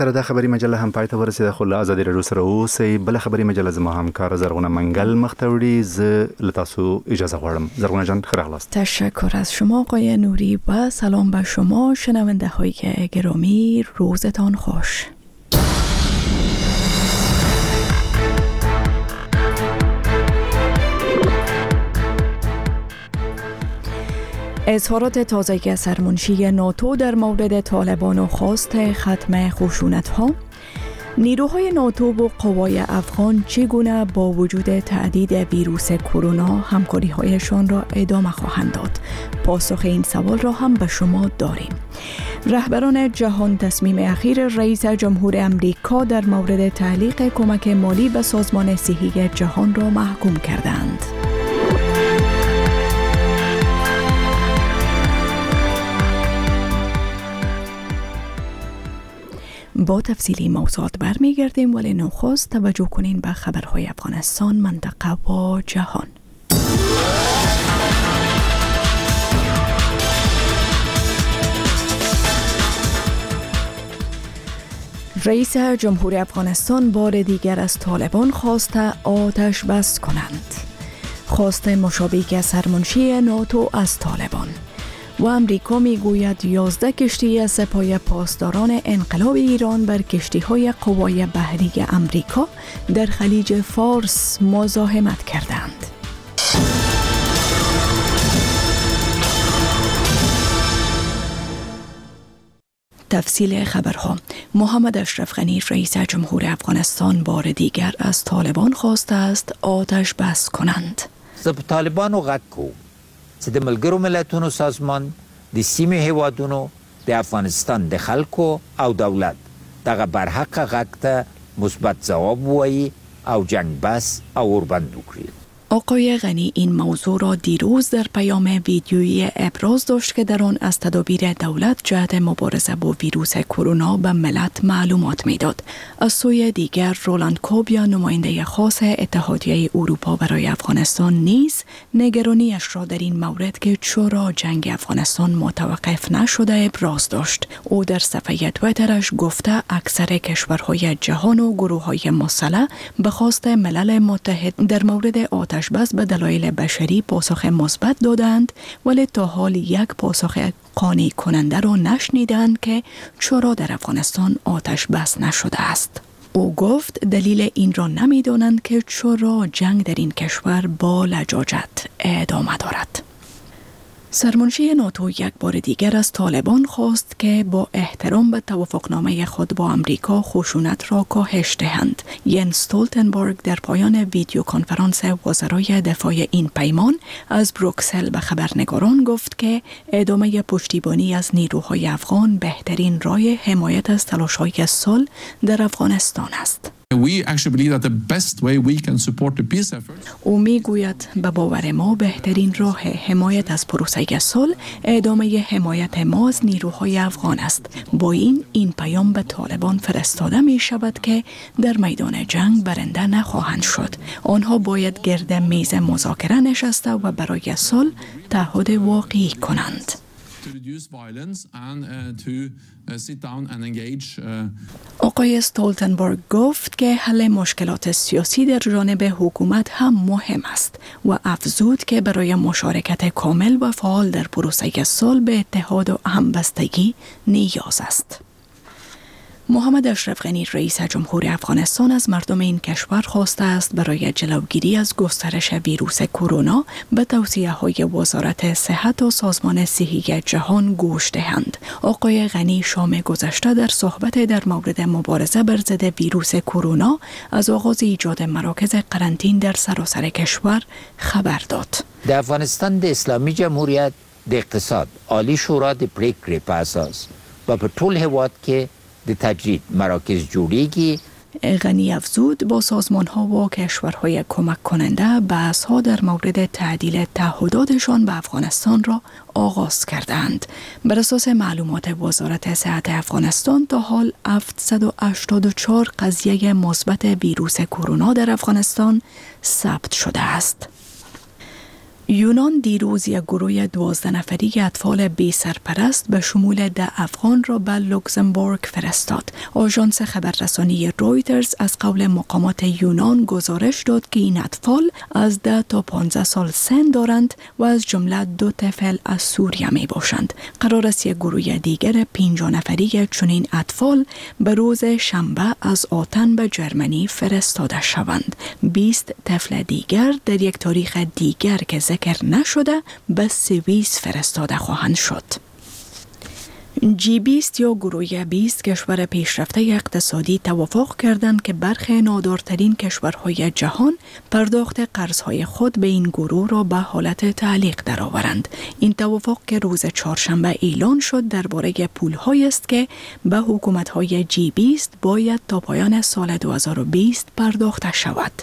سره د خبري مجله هم پای ته ورسېده، خو له ازادي راډیو سره اوسئ. بله خبري مجله زما همکار زرغونه منګل مخته وړي. زه له تاسو اجازه غواړم. زرغونه جان ښه راغلاست. تشکر از شما آقای نوری و سلام به شما شنونده های گرامی. روزتان خوش. اظهارات تازه سرمنشی ناتو در مورد طالبان و خواست ختم خشونت‌ها. نیروهای ناتو و قوای افغان چگونه با وجود تهدید ویروس کرونا همکاری‌هایشان را ادامه خواهند داد؟ پاسخ این سوال را هم به شما داریم. رهبران جهان تصمیم اخیر رئیس جمهور امریکا در مورد تعلیق کمک مالی به سازمان صحی جهان را محکوم کردند. با تفصیلی موضوعات برمیگردیم، ولی نخست توجه کنین به خبرهای افغانستان، منطقه و جهان. رئیس جمهور افغانستان بار دیگر از طالبان خواست آتش بس کنند. خواست مشابه سرمنشی ناتو از طالبان. و امریکا میگوید 11 کشتی از سپاه پاسداران انقلاب ایران بر کشتی‌های قوای بحری امریکا در خلیج فارس مزاحمت کردند. تفصیل خبرها. محمد اشرف غنی رئیس جمهور افغانستان بار دیگر از طالبان خواسته است آتش بس کنند. طالبان و غکو چې د ملګرو ملتونو سازمان د سیمې هیوادونو د افغانستان د خلکو او دولت دغه برحق غږ ته مثبت ځواب ووایي او جنگ بس او اوربند وکړي. آقای غنی این موضوع را دیروز در پیام ویدیویی ابراز داشت که در آن از تدابیر دولت جهت مبارزه با ویروس کرونا به ملت معلومات میداد. از سوی دیگر رولاند کوبیا نماینده خاص اتحادیه اروپا برای افغانستان نیز نگرانیش را در این مورد که چرا جنگ افغانستان متوقف نشده ابراز داشت. او در صفحه توییترش گفته اکثر کشورهای جهان و گروه‌های مسلح به خواست ملل متحد در مورد آتش بس به دلایل بشری پاسخ مثبت دادند، ولی تا حال یک پاسخ قانع کننده را نشنیدند که چرا در افغانستان آتش بس نشده است. او گفت دلیل این را نمیدانند که چرا جنگ در این کشور با لجاجت ادامه دارد. سرمنشی ناتو یک بار دیگر از طالبان خواست که با احترام به توافقنامه خود با امریکا خشونت را کاهش دهند. ینس استولتنبرگ در پایان ویدیو کنفرانس وزرای دفاع این پیمان از بروکسل به خبرنگاران گفت که ادامه پشتیبانی از نیروهای افغان بهترین راه حمایت از تلاش‌های صلح در افغانستان است. او میگوید به باور ما بهترین راه حمایت از پروسه صلح ادامه حمایت ما از نیروهای افغان است. با این پیام به طالبان فرستاده می شود که در میدان جنگ برنده نخواهند شد. آنها باید گرد میز مذاکره نشسته و برای صلح تعهد واقعی کنند. آقای استولتنبرگ گفت که حل مشکلات سیاسی در جانب حکومت هم مهم است و افزود که برای مشارکت کامل و فعال در پروسه صلح به اتحاد و همبستگی نیاز است. محمد اشرف غنی رئیس جمهور افغانستان از مردم این کشور خواسته است برای جلوگیری از گسترش ویروس کرونا به توصیه‌های وزارت صحت و سازمان صحی جهان گوش دهند. آقای غنی شام گذشته در صحبت در مورد مبارزه بر ضد ویروس کرونا از آغاز ایجاد مراکز قرنطین در سراسر کشور خبر داد. د افغانستان د اسلامي جمهوریت د اقتصاد عالی شورا د پریکړې په اساس و په ټول هیواد کې د تجدید مراکز جوړیږي. غنی افزود با سازمان ها و کشورهای کمک کننده بحث ها در مورد تعدیل تعهداتشان به افغانستان را آغاز کردند. بر اساس معلومات وزارت صحت افغانستان تا حال 784 قضیه مثبت ویروس کرونا در افغانستان ثبت شده است. یونان دیروز یک گروه 12 نفری اطفال بی سرپرست به شمول 10 افغان را به لوکزامبورگ فرستاد. آژانس خبررسانی رویترز از قول مقامات یونان گزارش داد که این اطفال از 10 تا 15 سال سن دارند و از جمله 2 طفل از سوریه می باشند. قرار است یک گروه دیگر 50 نفری چنین اطفال به روز شنبه از آتن به جرمنی فرستاده شوند. 20 طفل دیگر در یک تاریخ دیگر که ذکر نشده به سوئیس فرستاده خواهند شد. G20 یا گروه 20 کشور پیشرفته اقتصادی توافق کردند که برخی نادارترین کشورهای جهان پرداخت قرضهای خود به این گروه را به حالت تعلیق درآورند. این توافق که روز چهارشنبه اعلان شد درباره پول‌هایی است که به حکومت‌های G20 باید تا پایان سال 2020 پرداخته شود.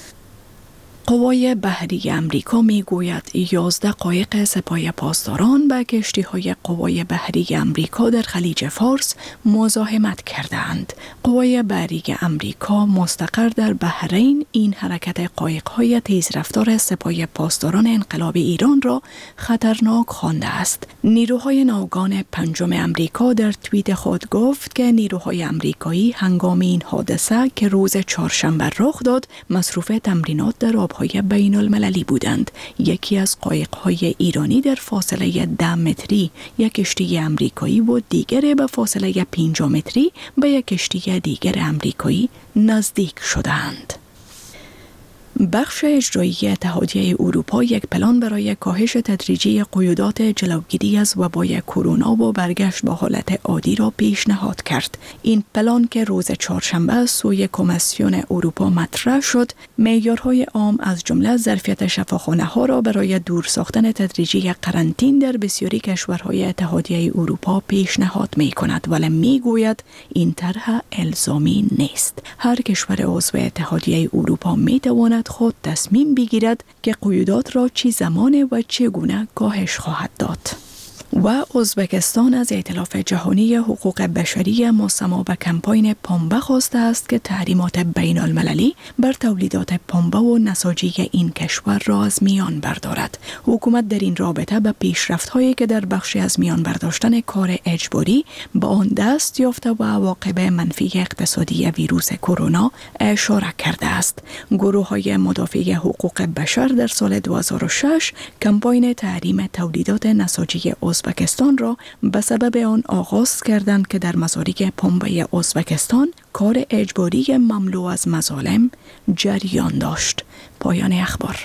قوای بحری امریکا می گوید 11 قایق سپاه پاسداران به کشتی‌های قوای بحری امریکا در خلیج فارس مزاحمت کردند. قوای بحری امریکا مستقر در بحرین این حرکت قایق‌های تیزرفتار سپاه پاسداران انقلاب ایران را خطرناک خوانده است. نیروهای ناوگان پنجم امریکا در توییت خود گفت که نیروهای امریکایی هنگام این حادثه که روز چهارشنبه رخ داد مصروف تمرینات در آبهای بین المللی بودند. یکی از قایق‌های ایرانی در فاصله 10 متری یک کشتی امریکایی و دیگر به فاصله 50 متری به یک کشتی دیگر امریکایی نزدیک شدند. بخش اجرایی اتحادیه اروپا یک پلان برای کاهش تدریجی قیودات جلوگیری از وبای کرونا و برگشت به حالت عادی را پیشنهاد کرد. این پلان که روز چهارشنبه از سوی کمیسیون اروپا مطرح شد، معیارهای عام از جمله ظرفیت شفاخانه‌ها را برای دور ساختن تدریجی قرنطین در بسیاری کشورهای اتحادیه اروپا پیشنهاد می‌کند، ولی می‌گوید این طرح الزامی نیست. هر کشور عضو اتحادیه اروپا می‌تواند خود تصمیم بگیرد که قیودات را چه زمان و چگونه کاهش خواهد داد. و ازبکستان از ائتلاف جهانی حقوق بشری مستمع به کمپاین پنبه خواسته است که تحریمات بین المللی بر تولیدات پنبه و نساجی این کشور را از میان بردارد. حکومت در این رابطه به پیشرفت‌هایی که در بخشی از میان برداشتن کار اجباری به آن دست یافته و عواقب منفی اقتصادی ویروس کرونا اشاره کرده است. گروه‌های مدافع حقوق بشر در سال 2006 کمپاین تحریم تولیدات نساجی ازبکستان را به سبب آن آغاز کردند که در مزارع پنبه ازبکستان کار اجباری مملو از مظالم جریان داشت. پایان اخبار.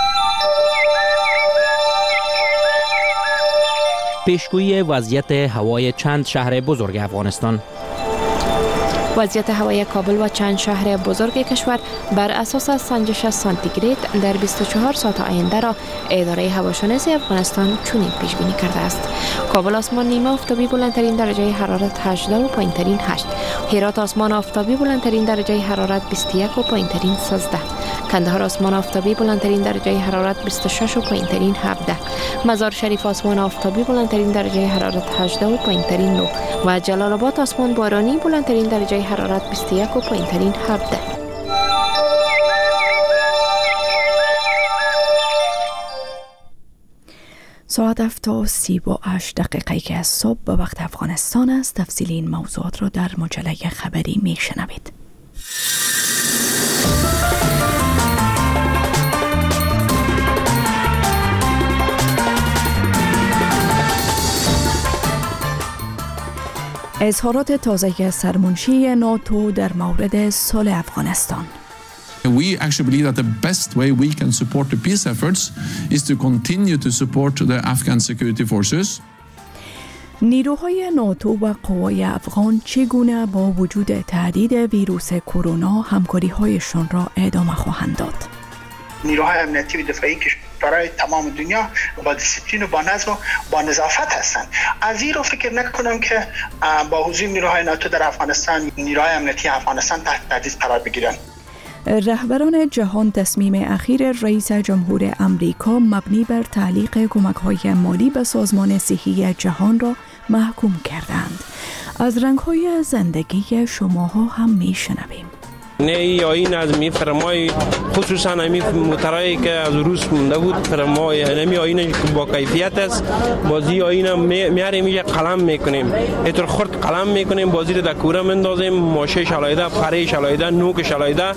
پیشگویی وضعیت هوای چند شهر بزرگ افغانستان. وضعیت هوای کابل و چند شهر بزرگ کشور بر اساس سنجش سانتیگراد در 24 ساعت آینده را اداره هواشناسی افغانستان چنین پیش بینی کرده است. کابل آسمان نیمه آفتابی بلندترین درجه حرارت 18 و پایینترین 8. هرات آسمان آفتابی بلندترین درجه حرارت 21 و پایینترین 13. کندهار آسمان آفتابی بلندترین درجه حرارت 26 و پایینترین 17. مزار شریف آسمان آفتابی بلندترین درجه حرارت 18 و پایینترین 9 و جلال آباد آسمان بارانی بلندترین درجه حرارت 21 و پایینترین 17. ساعت 7:38 که از صبح به وقت افغانستان است. تفصیل این موضوعات را در مجله خبری میشنوید. اظهارات تازه سرمنشی ناتو در مورد صلح افغانستان. We actually believe that the best way we can support the peace efforts is to continue to support the Afghan security forces. نیروهای ناتو و قوای افغان چگونه با وجود تهدید ویروس کرونا همکاری‌هایشان را ادامه خواهند داد؟ نیروهای امنیتی و دفاعی که برای تمام دنیا با دیسیپلین و با نظم و با نظافت هستند. از این رو فکر نکنم که با حضور نیروهای ناتو در افغانستان نیروهای امنیتی افغانستان تحت تهدید قرار بگیرند. رهبران جهان تصمیم اخیر رئیس جمهور امریکا مبنی بر تعلیق کمک‌های مالی به سازمان صحی جهان را محکوم کردند. از رنگ‌های زندگی شماها هم می‌شنویم. نه این از می فرمای خصوصا همین موترایی که از روس مونده بود فرمای همین آینه با کیفیت است بازی آینه میاریم یه قلم میکنیم اینطور خرد قلم میکنیم بازی رو در کوره مندازیم ماشه شلایده پره شلایده نوک شلایده.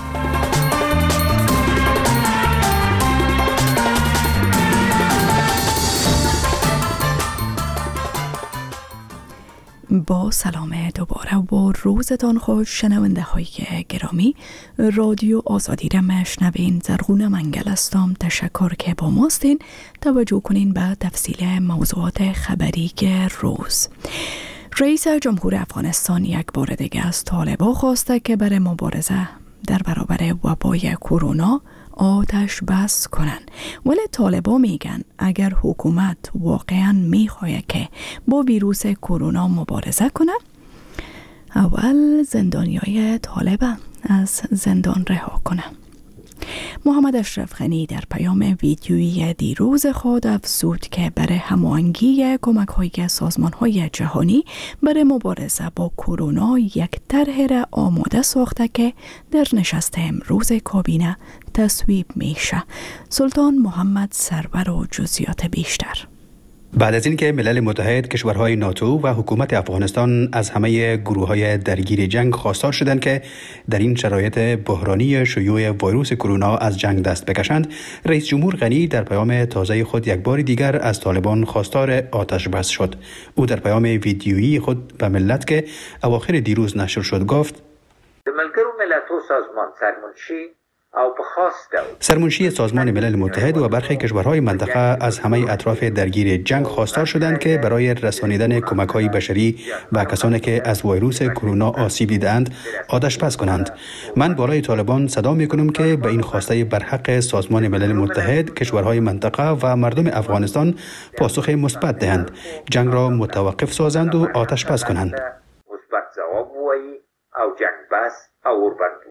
با سلام دوباره و روزتان خوش شنونده های گرامی. رادیو آزادی را میشنوین. زرغون منگل هستم. تشکر که با ماستین. توجه کنین به تفصیل موضوعات خبری روز. رئیس جمهور افغانستان یک بار دیگه از طالبان خواسته که برای مبارزه در برابر وبای کرونا آتش بس کنن، ولی طالبان میگن اگر حکومت واقعا میخواه که با ویروس کرونا مبارزه کنه اول زندانیای طالبان از زندان رها کنه. محمد اشرف غنی در پیام ویدیویی دیروز خود افزود که برای هماهنگی کمک‌های سازمان‌های جهانی برای مبارزه با کرونا یک طرح را آماده ساخته که در نشست امروز کابینه تصویب میشه. سلطان محمد سرور و جزئیات بیشتر. بعد از اینکه ملل متحد، کشورهای ناتو و حکومت افغانستان از همه گروه‌های درگیر جنگ خواستار شدند که در این شرایط بحرانی شیوع ویروس کرونا از جنگ دست بکشند، رئیس جمهور غنی در پیام تازه خود یک بار دیگر از طالبان خواستار آتش بس شد. او در پیام ویدیویی خود به ملت که اواخر دیروز نشر شد گفت: ملګرو ملت‌و سازمان سرمنشی سازمان ملل متحد و برخی کشورهای منطقه از همه اطراف درگیر جنگ خواستار شدند که برای رسانیدن کمک‌های بشری به کسانی که از ویروس کرونا آسیب دیدند آتش بس کنند. من بالای طالبان صدا می‌کنم که به این خواسته برحق سازمان ملل متحد، کشورهای منطقه و مردم افغانستان پاسخ مثبت دهند، جنگ را متوقف سازند و آتش بس کنند. مثبت جواب وایي او جنگ بس او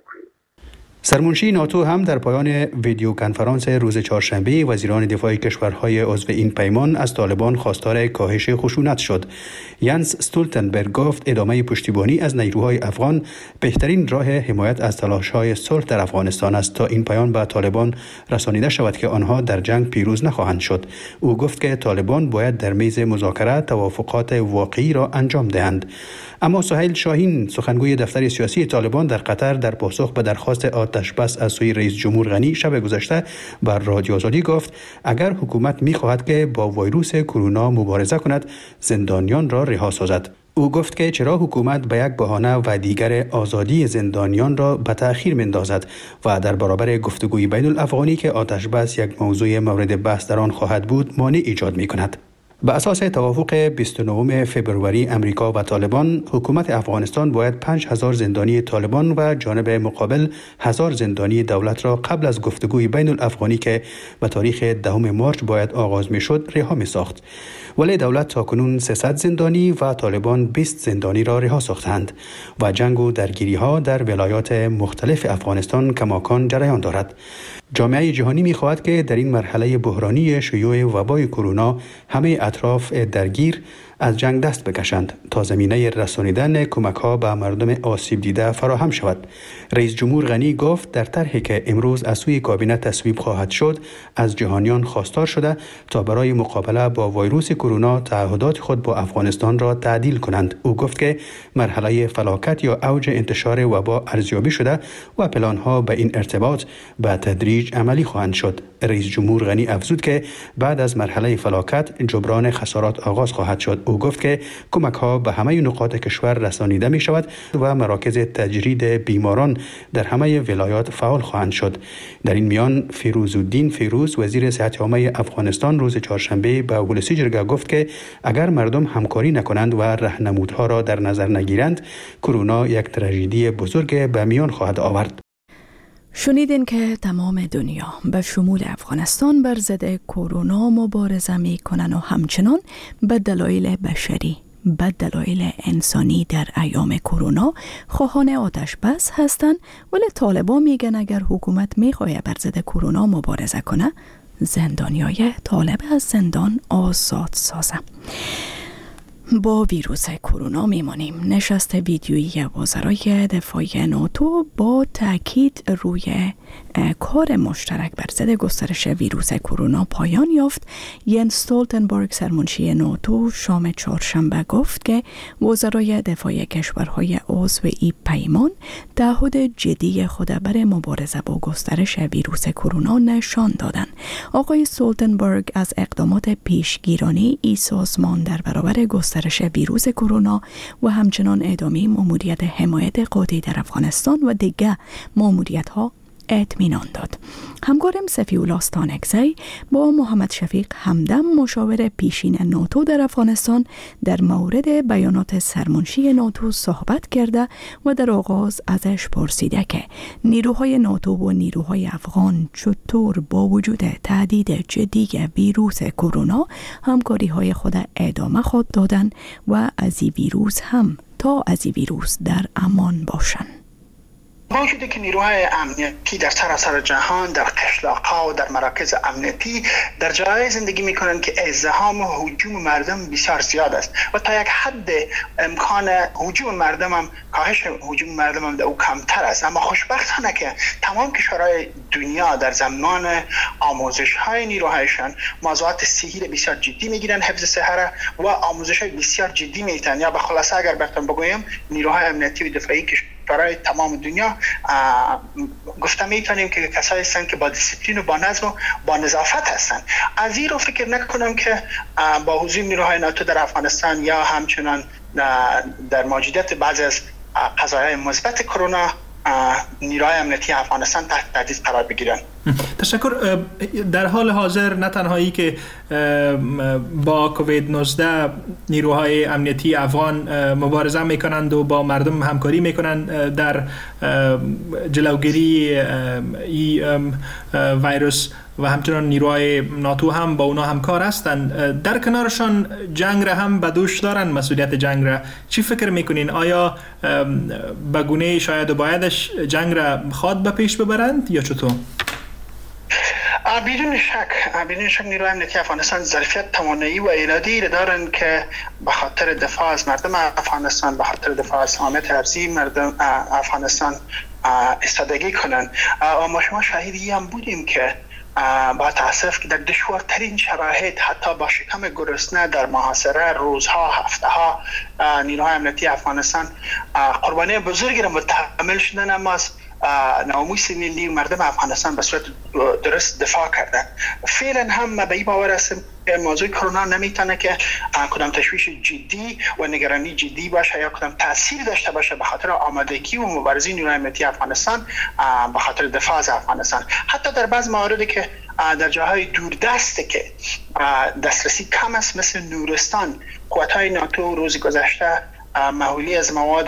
سرمنشی ناتو هم در پایان ویدیو کنفرانس روز چهارشنبه وزیران دفاع کشورهای عضو این پیمان از طالبان خواستار کاهش خشونت شد. ینس استولتنبرگ گفت ادامه پشتیبانی از نیروهای افغان بهترین راه حمایت از تلاش‌های صلح در افغانستان است تا این پیام به طالبان رسانیده شود که آنها در جنگ پیروز نخواهند شد. او گفت که طالبان باید در میز مذاکره توافقات واقعی را انجام دهند. اما سهیل شاهین، سخنگوی دفتر سیاسی طالبان در قطر، در پاسخ به درخواست آتش بس از سوی رئیس جمهور غنی شب گذشته بر رادیو آزادی گفت اگر حکومت می‌خواهد که با ویروس کرونا مبارزه کند زندانیان را رها سازد. او گفت که چرا حکومت به یک بهانه و دیگر آزادی زندانیان را به تأخیر می‌اندازد و در برابر گفتگوی بین الافغانی که آتش بس یک موضوع مورد بحث در آن خواهد بود مانع ایجاد می‌کند. به اساس توافق 29 فوریه امریکا و طالبان، حکومت افغانستان باید 5000 زندانی طالبان و جانب مقابل 1000 زندانی دولت را قبل از گفتگوی بین الافغانی که به تاریخ 10 مارس باید آغاز می‌شد رها می‌ساخت. ولی دولت تاکنون 300 زندانی و طالبان 20 زندانی را رها ساختند و جنگ و درگیری‌ها در ولایات مختلف افغانستان کماکان جریان دارد. جامعه جهانی می‌خواهد که در این مرحله بحرانی شیوع وبای کرونا همه اطراف درگیر از جنگ دست بکشند تا زمینه رسانیدن کمک‌ها به مردم آسیب دیده فراهم شود. رئیس جمهور غنی گفت در طرحی که امروز از سوی کابینه تصویب خواهد شد از جهانیان خواستار شده تا برای مقابله با ویروس کرونا تعهدات خود با افغانستان را تعدیل کنند. او گفت که مرحله فلاکت یا اوج انتشار وبا ارزیابی شده و پلان‌ها به این ارتباط به تدریج عملی خواهند شد. رئیس جمهور غنی افزود که بعد از مرحله فلاکت جبران خسارات آغاز خواهد شد. او گفت که کمک‌ها به همه نقاط کشور رسانیده می شود و مراکز تجرید بیماران در همه ولایات فعال خواهند شد. در این میان فیروزالدین فیروز، وزیر صحت عامه افغانستان، روز چهارشنبه به ولسی جرگه گفت که اگر مردم همکاری نکنند و راهنمودها را در نظر نگیرند کرونا یک تراژدی بزرگ به میان خواهد آورد. شنیدین که تمام دنیا به شمول افغانستان بر ضد کرونا مبارزه می کنن و همچنان به دلایل بشری، به دلایل انسانی در ایام کرونا خواهان آتش بس هستند، ولی طالبان میگن اگر حکومت میخواه بر ضد کرونا مبارزه کنه زندانیای طالب از زندان آزاد سازه. با ویروس کرونا میمانیم. نشست ویدیویی وزرای دفاع ناتو با تاکید روی کار مشترک بر ضد گسترش ویروس کرونا پایان یافت. ینس استولتنبرگ سرمنشی ناتو شام چهارشنبه گفت که وزرای دفاع کشورهای عضو این پیمان تعهد جدی خود برای مبارزه با گسترش ویروس کرونا نشان دادند. آقای استولتنبرگ از اقدامات پیشگیرانه این سازمان در برابر گسترش ویروس کرونا و همچنان ادامه ماموریت حمایت قاطع در افغانستان و دیگر ماموریت‌ها اطمینان داد. همکارم صفی‌الله استانکزی با محمد شفیق همدم مشاور پیشین ناتو در افغانستان در مورد بیانات سرمنشی ناتو صحبت کرده و در آغاز ازش پرسیده که نیروهای ناتو و نیروهای افغان چطور با وجود تهدید جدی ویروس کرونا همکاری‌های خود ادامه خواهد دادن و از این ویروس هم تا از این ویروس در امان باشند. با وجودی که نیروهای امنیتی در سراسر جهان، در قشلاق‌ها و در مراکز امنیتی در جای زندگی میکنند که ازدحام و هجوم مردم بسیار زیاد است و تا یک حد امکان هجوم مردم هم کاهش هجوم مردم هم در او کمتر است. اما خوشبختانه که تمام کشورهای دنیا در زمان آموزش های نیروهایشان موضوعات صحی را بسیار جدی میگیرن، حفظ صحه و آموزش های بسیار جدی میتن. یا به خلاصه اگر بهتون بگویم نیروهای امنیتی و دفاعی برای تمام دنیا گفته میتونیم که کسایی هستند که با دیسیپلین و با نظم و با نظافت هستند. از این رو فکر نکنم که با حضور نیروهای ناتو در افغانستان یا همچنان در موجودیت بعضی از قضایای مثبت کرونا نیروهای امنیتی افغانستان تحت تهدید قرار بگیرن. تشکر. در حال حاضر نه تنهایی که با کووید 19 نیروهای امنیتی افغان مبارزه میکنند و با مردم همکاری میکنند در جلوگیری این ویروس و همچنان نیروهای ناتو هم با اونا همکار هستند، در کنارشان جنگ را هم به دوش دارن، مسئولیت جنگ را. چی فکر میکنین؟ آیا به گونه شاید و بایدش جنگ را خواد به پیش ببرند یا چطور؟ بدون شک نیروهای امنیتی افغانستان ظرفیت، توانایی و اراده‌ای دارند که به خاطر دفاع از مردم افغانستان، به خاطر دفاع از سلامت ارضی مردم افغانستان ایستادگی کنند. ما شما شاهدی هم بودیم که با تاسف که در دشوارترین شرایط، حتی با شکم گرسنه، در محاصره روزها، هفته‌ها، نیروهای امنیتی افغانستان قربانی بزرگی را متحمل شدن، اما ناموس ملی مردم افغانستان به صورت درست دفاع کردن. فعلا هم به این باور هستم که موضوع کرونا نمیتونه که کدام تشویش جدی و نگرانی جدی باشه یا کدام تاثیر داشته باشه به خاطر آمادگی و مبارزه نیروهای امنیتی افغانستان به خاطر دفاع از افغانستان. حتی در بعض مواردی که در جاهای دوردسته که دسترسی کم است، مثل نورستان، قوت‌های ناتو روز گذشته محولی از مواد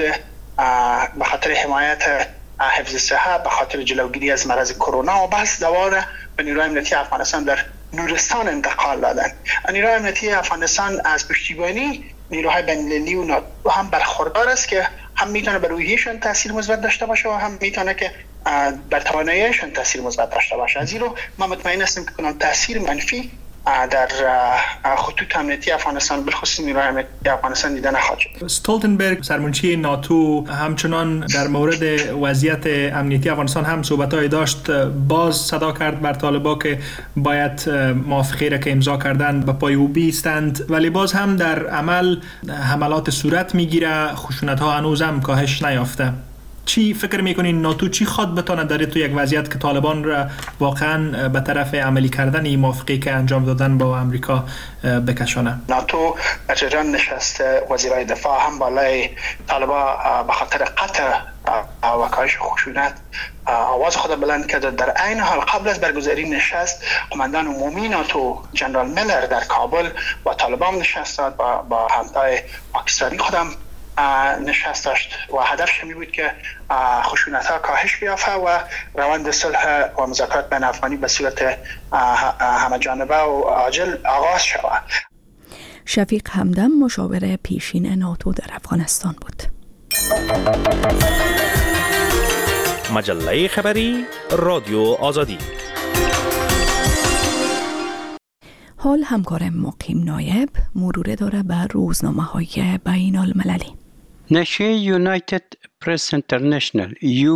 به خاطر حمایت حفظ صحه، به خاطر جلوگیری از مرض کرونا و بس دوار به نیروهای امنیتی افغانستان در نورستان انتقال دادن. نیروهای امنیتی افغانستان از پشتیبانی نیروهای بین‌المللی و ناتو هم برخوردار است که هم میتونه بر روحیشون تاثیر مثبت داشته باشه و هم میتونه که بر تواناییشون تاثیر مثبت داشته باشه. از این رو ما مطمئن هستیم که کنم تاثیر منفی در خطوط امنیتی افغانستان بالخصوص نیروهای امنیتی افغانستان دیده نخواهد شد. استولتنبرگ سرمنشی ناتو همچنان در مورد وضعیت امنیتی افغانستان هم صحبت‌های داشت، باز صدا کرد بر طالبان که باید موافقه را که امضا کردن به پای او بیستند، ولی باز هم در عمل حملات صورت میگیره، خشونت‌ها هنوز هم کاهش نیافته. چی فکر میکنین ناتو چی خواد بتونه در تو یک وضعیت که طالبان را واقعا به طرف عملی کردن این موافقه که انجام دادن با امریکا بکشانه؟ ناتو در جریان نشست وزیرای دفاع هم بالای طالبان به خاطر قطع و کاهش خشونت آواز خود بلند کرده. در عین حال قبل از برگزاری نشست قماندان عمومی ناتو جنرال میلر در کابل با طالبان نشست داد، با همتای پاکستانی خودم نشست داشت و هدفش می بود که خشونت‌ها کاهش بیافته و روند صلح و مذاکرات بین افغانی به صورت همه جانبه و عاجل آغاز شود. شفیق همدم مشاور پیشین ناتو در افغانستان بود. مجله خبری رادیو آزادی. حال همکارم مقیم نایب مرور داره بر روزنامه‌های بین المللی. نشریه یونایتد پرس اینترنشنال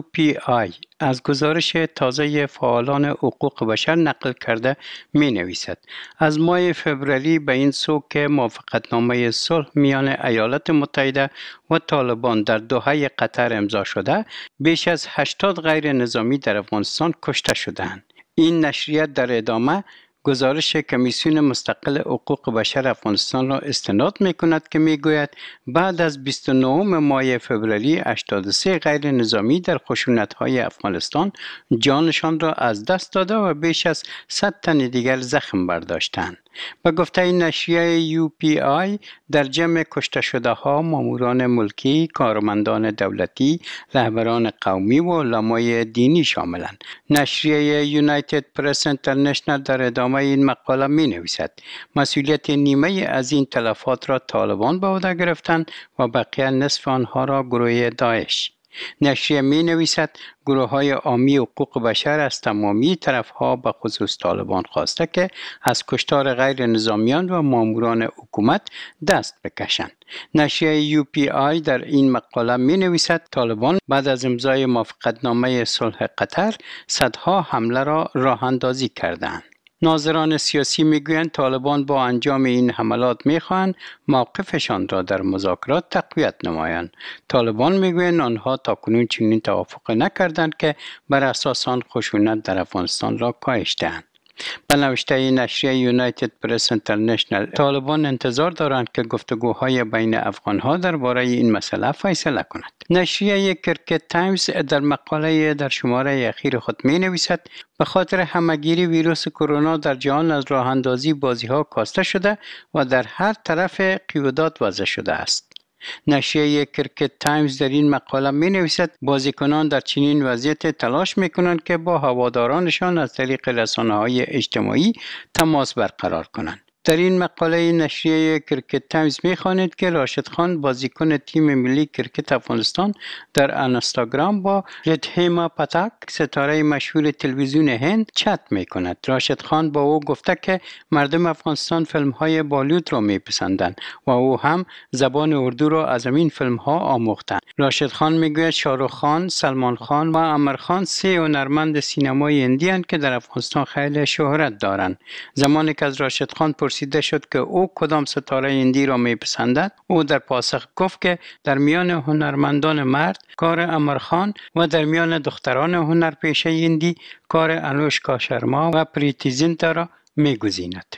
UPI از گزارش تازه فعالان حقوق بشر نقل کرده می نویسد از ماه فوریه به این سو که موافقتنامه صلح میان ایالات متحده و طالبان در دوحه قطر امضا شده بیش از 80 غیر نظامی در افغانستان کشته شدند. این نشریه در ادامه گزارش کمیسیون مستقل حقوق بشر افغانستان را استناد می‌کند که می‌گوید بعد از 29 ماه فوریه 83 غیر نظامی در خشونت‌های افغانستان جانشان را از دست داده و بیش از 100 تن دیگر زخم برداشتند. به گفته نشریه UPI در جمع کشته شده ها ماموران ملکی، کارمندان دولتی، رهبران قومی و علمای دینی شاملند. نشریه یونایتد پرس اینترنشنال در ادامه این مقاله می نویسد مسئولیت نیمه از این تلفات را طالبان به عهده گرفتند و بقیه نصف آنها را گروه داعش. نشریه می نویسد گروه های عامی حقوق بشر از تمامی طرف ها به خصوص طالبان خواسته که از کشتار غیر نظامیان و ماموران حکومت دست بکشند. نشریه UPI در این مقاله می نویسد طالبان بعد از امضای موافقتنامه صلح قطر صدها حمله را راه اندازی کردند. ناظران سیاسی میگویند طالبان با انجام این حملات میخواهند موقفشان را در مذاکرات تقویت نمایند. طالبان میگویند آنها تاکنون چنین توافق نکردند که بر اساس آن خشونت در افغانستان را کاهش دهند. به نوشته نشریه یونایتد پرس اینترنشنال طالبان انتظار دارند که گفتگوهای بین افغانها درباره این مسئله فیصله کند. نشریه کرکت تایمز در مقاله در شماره اخیر خود می نویسد به خاطر همهگیری ویروس کرونا در جهان از راه اندازی بازی‌ها کاسته شده و در هر طرف قیودات وضع شده است. نشریه کرکت تایمز در این مقاله می نویسد بازیکنان در چنین وضعیت تلاش می کنند که با هوادارانشان از طریق رسانه‌های اجتماعی تماس برقرار کنند. در این مقاله نشریه کرکت تایمز می‌خواند که راشد خان بازیکن تیم ملی کرکت افغانستان در اینستاگرام با ریدهیما پتاک ستاره مشهور تلویزیون هند چت می‌کند. راشد خان با او گفته که مردم افغانستان فیلم‌های بالیوود را می‌پسندند و او هم زبان اردو را از این فیلم‌ها آموختند. راشد خان می‌گوید شاهرخ خان، سلمان خان و عامر خان سه هنرمند سینمای هندی اند که در افغانستان خیلی شهرت دارند. زمانی که از راشد خان پرسیده شد که او کدام ستاره هندی را میپسندد، او در پاسخ گفت که در میان هنرمندان مرد کار عامر خان و در میان دختران هنرپیشه هندی کار انوشکا شرما و پریتی زینتا را میگزیند.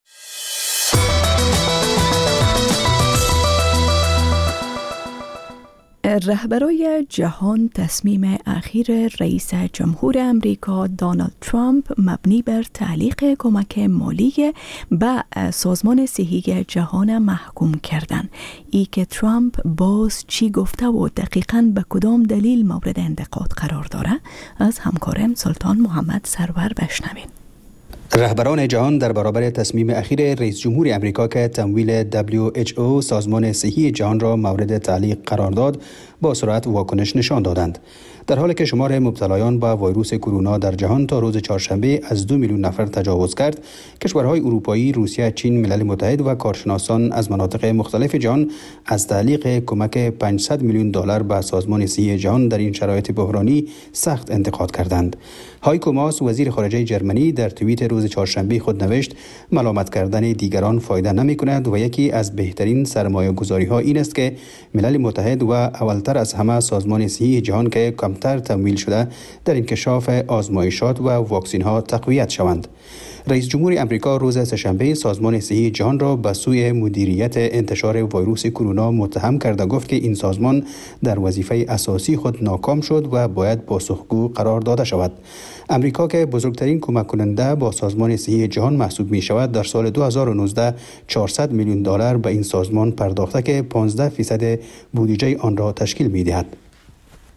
رهبرای جهان تصمیم اخیر رئیس جمهور امریکا دونالد ترامپ مبنی بر تعلیق کمک مالی به سازمان صحی جهان محکوم کردند. ای که ترامپ باز چی گفته و دقیقاً به کدام دلیل مورد انتقاد قرار داره از همکارم سلطان محمد سرور بشنویم. رهبران جهان در برابر تصمیم اخیر رئیس جمهور امریکا که تمویل WHO سازمان صحی جهان را مورد تعلیق قرار داد با سرعت واکنش نشان دادند. در حالی که شمار مبتلایان با ویروس کرونا در جهان تا روز چهارشنبه از 2 میلیون نفر تجاوز کرد، کشورهای اروپایی، روسیه، چین، ملل متحد و کارشناسان از مناطق مختلف جهان از تعلیق کمک $500 میلیون به سازمان صحی جهان در این شرایط بحرانی سخت انتقاد کردند. هایکو ماس وزیر خارجه جرمنی در توییت روز چهارشنبه خود نوشت ملامت کردن دیگران فایده نمی کند و یکی از بهترین سرمایه گذاری ها این است که ملل متحد و اولتر از همه سازمان صحی جهان که کمتر تمویل شده در انکشاف آزمایشات و واکسین ها تقویت شوند. رئیس جمهور امریکا روز سه‌شنبه سازمان صحی جهان را به سوی مدیریت انتشار ویروس کرونا متهم کرده گفت که این سازمان در وظیفه اساسی خود ناکام شد و باید پاسخگو قرار داده شود. امریکا که بزرگترین کمک کننده با سازمان صحی جهان محسوب می شود در سال 2019 $400 میلیون به این سازمان پرداخته که 15% بودجه آن را تشکیل می دهد.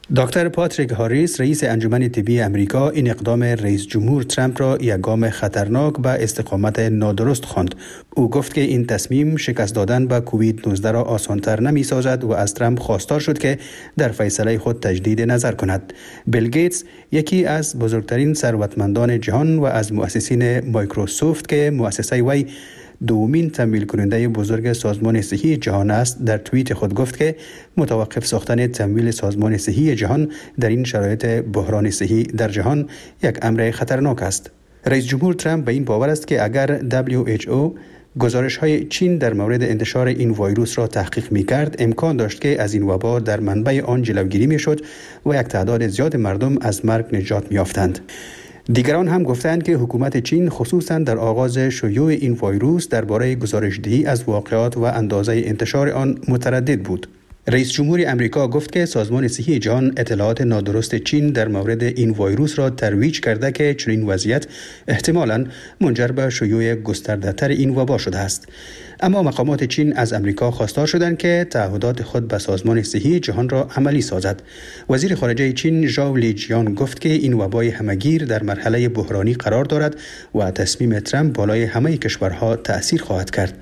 دکتر پاتریک هاریس رئیس انجمن طبی امریکا این اقدام رئیس جمهور ترامپ را یک گام خطرناک به استقامت نادرست خواند. او گفت که این تصمیم شکست دادن به کووید 19 را آسانتر نمی سازد و از ترامپ خواستار شد که در فیصله خود تجدید نظر کند. بیل گیتس یکی از بزرگترین ثروتمندان جهان و از مؤسسین مایکروسافت که مؤسسه وی دومین تمویل کننده بزرگ سازمان صحی جهان است، در توییت خود گفت که متوقف ساختن تمویل سازمان صحی جهان در این شرایط بحران صحی در جهان یک امر خطرناک است. رئیس جمهور ترامپ به این باور است که اگر WHO گزارش‌های چین در مورد انتشار این ویروس را تحقیق می‌کرد، امکان داشت که از این وبا در منبع آن جلوگیری می‌شد و یک تعداد زیاد مردم از مرگ نجات می‌یافتند. دیگران هم گفتند که حکومت چین خصوصا در آغاز شیوع این ویروس درباره گزارش‌دهی از واقعات و اندازه انتشار آن متردد بود. رئیس جمهور امریکا گفت که سازمان صحی جهان اطلاعات نادرست چین در مورد این ویروس را ترویج کرده که چنین وضعیت احتمالاً منجر به شیوع گسترده‌تر این وبا شده است. اما مقامات چین از امریکا خواستار شدند که تعهدات خود به سازمان صحی جهان را عملی سازد. وزیر خارجه چین ژائو لیجیان گفت که این وبای همه‌گیر در مرحله بحرانی قرار دارد و تصمیم ترامپ بالای همه کشورها تأثیر خواهد کرد.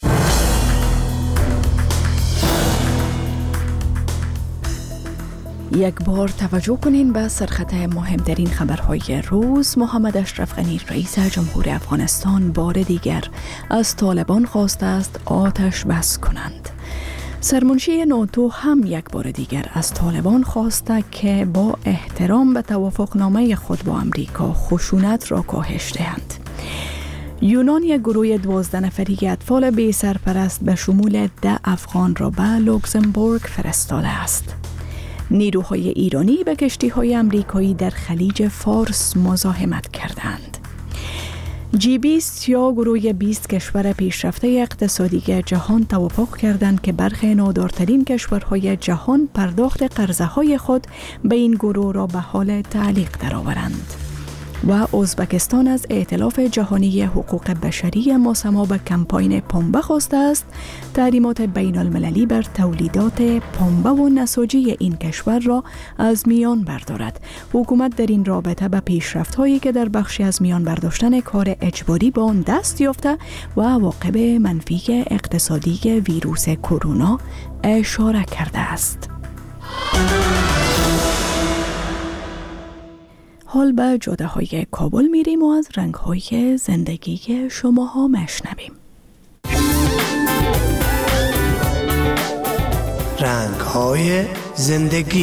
یک بار توجه کنین به سرخط مهمترین خبرهای روز. محمد اشرف غنی رئیس جمهور افغانستان بار دیگر از طالبان خواسته است آتش بس کنند. سرمنشی ناتو هم یک بار دیگر از طالبان خواسته که با احترام به توافقنامه خود با امریکا خشونت را کاهش دهند. یونان یک گروه 12 نفری اطفال بی سرپرست به شمول 10 افغان را به لوکزامبورگ فرستاده است. نیروهای ایرانی به کشتی‌های امریکایی در خلیج فارس مزاحمت کردند. G20 یا گروه 20 کشور پیشرفته اقتصادی جهان توافق کردند که برخی نادارترین کشورهای جهان پرداخت قرضه‌های خود به این گروه را به حال تعلیق درآورند. و ازبکستان از ائتلاف جهانی حقوق بشری مسما به کمپاین پنبه خواسته است تحریمات بین المللی بر تولیدات پنبه و نساجی این کشور را از میان بردارد. حکومت در این رابطه به پیشرفت‌هایی که در بخشی از میان برداشتن کار اجباری با آن دست یافته و عواقب منفی اقتصادی ویروس کرونا اشاره کرده است. حال به جاده‌های کابل میریم و از رنگ‌های زندگی شماها مشنویم. رنگ‌های زندگی.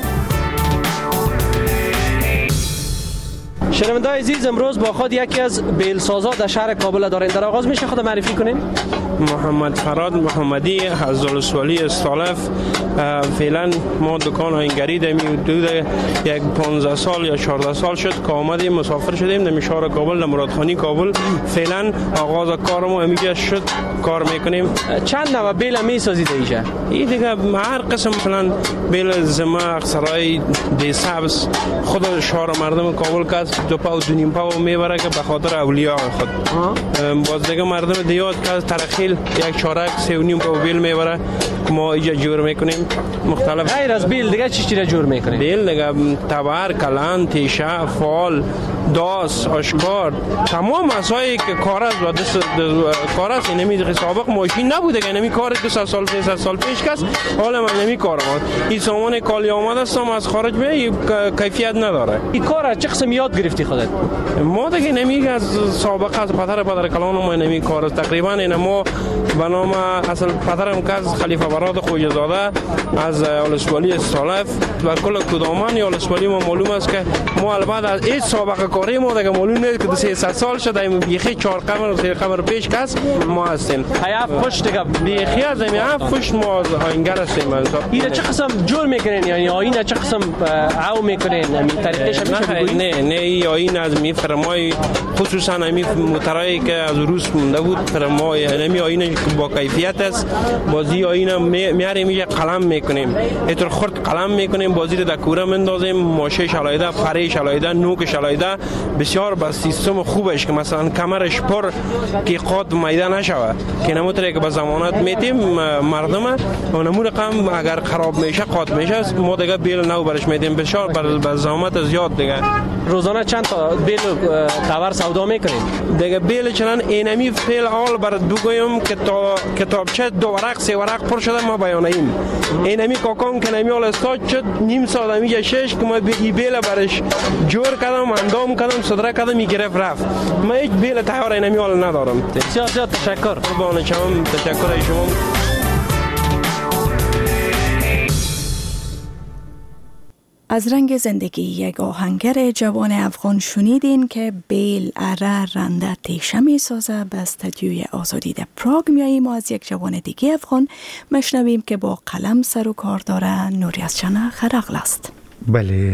شنونده‌های عزیز، امروز با خود یکی از بیلسازا در شهر کابل داریم. در آغاز میشه خود معرفی کنیم؟ محمد فراد محمدی از ولسوالی استالف. فعلا ما دکان آینگری داریم. حدود یک 15 سال یا 14 سال شد که آمدیم مسافر شدیم در شهر کابل، در مرادخانی کابل. فعلا آغاز کار ما اینجا شد، کار میکنیم. چند نوع بیل میسازید اینجا؟ این دیگه هر قسم، مثلا بیل زما اکثرای دی سبز خود شهر مردم کابل که 2 پا و 2 نیم پا میبره که به خاطر اولیاء خود. باز دیگه مردم دیات که ترخیل یک چارک 3 و نیم پا بیل میبره که ما اینجا جور میکنیم. مختلف غیر از بیل دیگه چی را جور میکنیم؟ بیل دیگه تبر، کلان، تیشه، فال، داس، آشکار، تمام مسایی که کار است و دست کار است. اینمی سابق ماشین نبوده که اینمی کار 200 سال 300 سال پیش کس حالا من اینمی کار ما این سامان کالی آمده است از خارج به کیفیت نداره. این کار چه قسم یاد گرفتی خودت؟ ما دیگه نمی از سابق از پدر کلان ما نمی کار تقریبا این ما به نام اصل پدرم که از خلیفه براد خوجزاده از ولسوالی استالف و کل کدامان یا ولسوالی ما معلوم است که ما البته از این سابقه کاری ما دیگه معلوم نیست که 300 سال شده این بیخی 4 قمر و 3 قمر پیش کس ما هستیم. هیاف پشت دیگه بیخی از این هیاف پشت ما آینگر هستیم. این چه قسم جور میکنین؟ یعنی آیین چه قسم عو میکنین؟ همین طریقش میشه بگویید؟ نه این آیین از می فرمای خصوصا همین موترایی که از روس مونده بود فرمای همین آینه با کیفیت است. بازی آینه میاریم اینجا قلم میکنیم، اینطور خرد قلم میکنیم، بازی رو در کوره مندازیم، ماشه شلایده، پره شلایده، نوک شلایده، بسیار با سیستم خوبش که مثلا کمرش پر که قاط میده نشوه، که نموتره که به ضمانت میتیم مردم و نمون رقم اگر خراب میشه قاط میشه ما دیگه بیل نو برش میدیم، بسیار بر زحمت زیاد دیگه. روزانه چند تا بیل کاور سودا میکنیم؟ دیگه بیل چنان اینمی فعل اول برات بگویم که تا کتابچه 2 ورق 3 ورق پر شده ما بیانیم. اینمی کاکام که نمی اول استاد شد نیم ساعت میگه 6 که ما ای بیل برش جور کردم، اندام کردم، صدره کردم، میگرفت رفت. ما هیچ بیل تیار اینمی اول ندارم. بسیار تشکر. قربان شما، تشکر شما. از رنگ زندگی یک آهنگر جوان افغان شنیدین که بیل اره رنده تیشه می سازه. به استودیوی آزادی در پراگ میاییم و از یک جوان دیگه افغان مشنویم که با قلم سر و کار داره. نوری از چنه خرقل است. بله